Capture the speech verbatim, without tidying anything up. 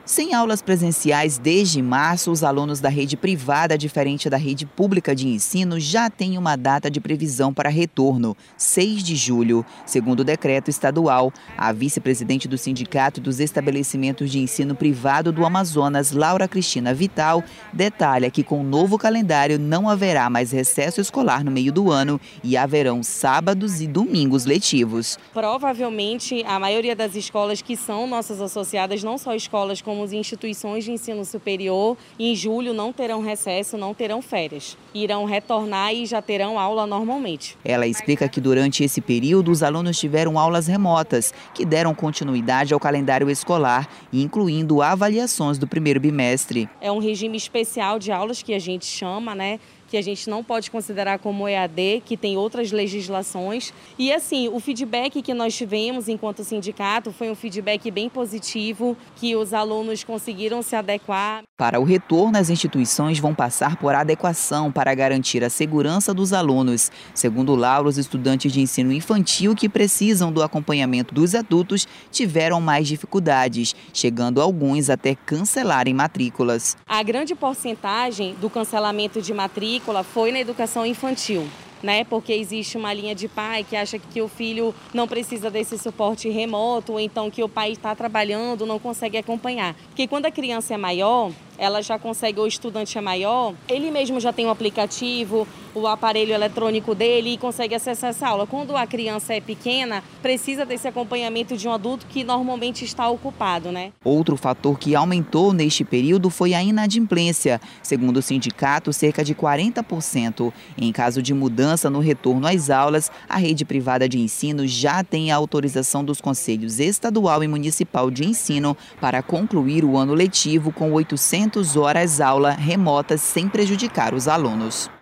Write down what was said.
Sem aulas presenciais desde março, os alunos da rede privada, diferente da rede pública de ensino, já têm uma data de previsão para retorno, seis de julho. Segundo o decreto estadual, a vice-presidente do Sindicato dos Estabelecimentos de Ensino Privado do Amazonas, Laura Cristina Vital, detalha que com o novo calendário não haverá mais recesso escolar no meio do ano e haverão sábados e domingos letivos. Provavelmente, a maioria das escolas que são nossas associadas, não só escolas como as instituições de ensino superior, em julho não terão recesso, não terão férias. Irão retornar e já terão aula normalmente. Ela explica que durante esse período os alunos tiveram aulas remotas, que deram continuidade ao calendário escolar, incluindo avaliações do primeiro bimestre. É um regime especial de aulas que a gente chama, né? Que a gente não pode considerar como E A D, que tem outras legislações. E assim, o feedback que nós tivemos enquanto sindicato foi um feedback bem positivo, que os alunos conseguiram se adequar. Para o retorno, as instituições vão passar por adequação para garantir a segurança dos alunos. Segundo Laura, os estudantes de ensino infantil que precisam do acompanhamento dos adultos tiveram mais dificuldades, chegando alguns até cancelarem matrículas. A grande porcentagem do cancelamento de matrícula foi na educação infantil, né? Porque existe uma linha de pai que acha que o filho não precisa desse suporte remoto, ou então que o pai está trabalhando, não consegue acompanhar. Porque quando a criança é maior, ela já consegue, ou o estudante é maior, ele mesmo já tem um aplicativo, o aparelho eletrônico dele e consegue acessar essa aula. Quando a criança é pequena, precisa desse acompanhamento de um adulto que normalmente está ocupado, né? Outro fator que aumentou neste período foi a inadimplência. Segundo o sindicato, cerca de quarenta por cento. Em caso de mudança no retorno às aulas, a rede privada de ensino já tem a autorização dos Conselhos Estadual e Municipal de Ensino para concluir o ano letivo com oitocentas horas aula remotas sem prejudicar os alunos.